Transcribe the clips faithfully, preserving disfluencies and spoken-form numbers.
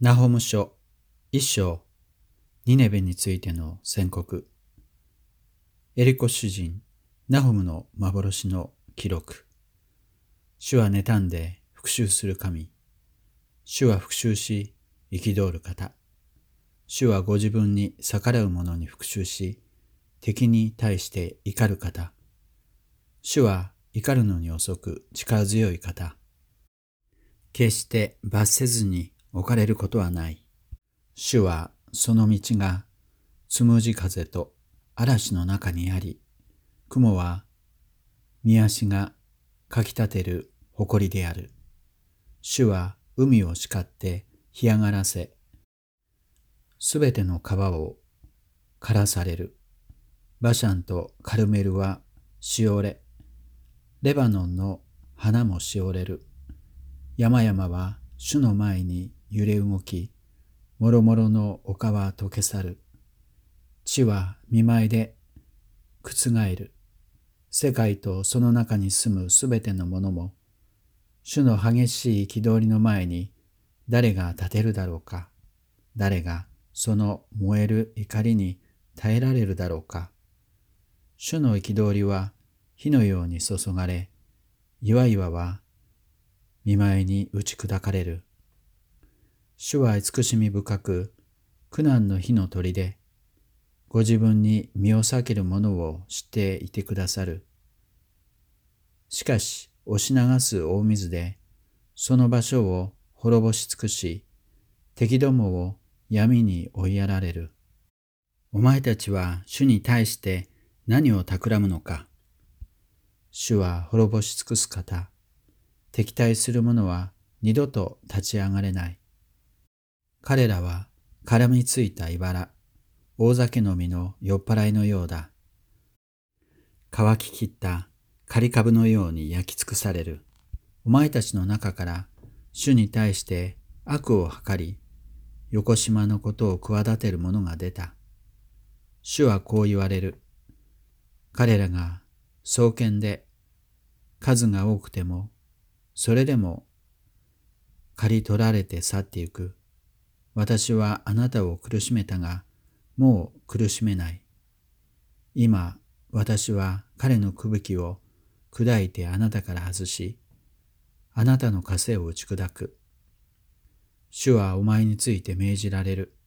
ナホム書一章、ニネベについての宣告。エリコ主人ナホムの幻の記録。主は妬んで復讐する神。主は復讐し憤る方。主はご自分に逆らう者に復讐し、敵に対して怒る方。主は怒るのに遅く力強い方。決して罰せずに置かれることはない。主はその道がつむじ風と嵐の中にあり、雲は御足がかき立てる誇りである。主は海を叱って干上がらせ、すべての川を枯らされる。バシャンとカルメルはしおれ、レバノンの花もしおれる。山々は主の前に揺れ動き、もろもろの丘は溶け去る。地は見舞いで覆る。世界とその中に住むすべてのものも、主の激しい憤りの前に誰が立てるだろうか。誰がその燃える怒りに耐えられるだろうか。主の憤りは火のように注がれ、岩々は見舞いに打ち砕かれる。主は慈しみ深く、苦難の火の鳥で、ご自分に身を避ける者を知っていてくださる。しかし、押し流す大水で、その場所を滅ぼし尽くし、敵どもを闇に追いやられる。お前たちは主に対して何を企むのか。主は滅ぼし尽くす方。敵対する者は二度と立ち上がれない。彼らは絡みついた茨、大酒飲みの酔っ払いのようだ。乾ききった刈り株のように焼き尽くされる。お前たちの中から主に対して悪を計り、横島のことを企てる者が出た。主はこう言われる。彼らが壮健で数が多くても、それでも刈り取られて去ってゆく。私はあなたを苦しめたが、もう苦しめない。今、私は彼の吹雪を砕いてあなたから外し、あなたの枷を打ち砕く。主はお前について命じられる。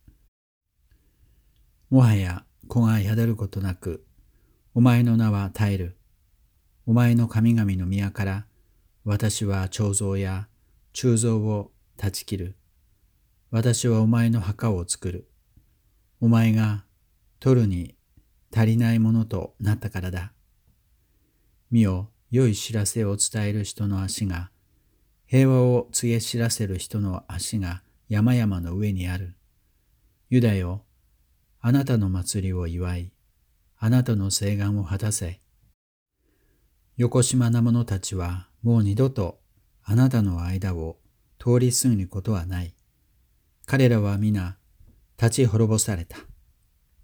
もはや子が宿ることなく、お前の名は絶える。お前の神々の宮から、私は彫像や鋳造を断ち切る。私はお前の墓を作る。お前が取るに足りないものとなったからだ。見よ、良い知らせを伝える人の足が、平和を告げ知らせる人の足が山々の上にある。ユダよ、あなたの祭りを祝い、あなたの誓願を果たせ。横島な者たちはもう二度とあなたの間を通り過ぎることはない。彼らは皆立ち滅ぼされた。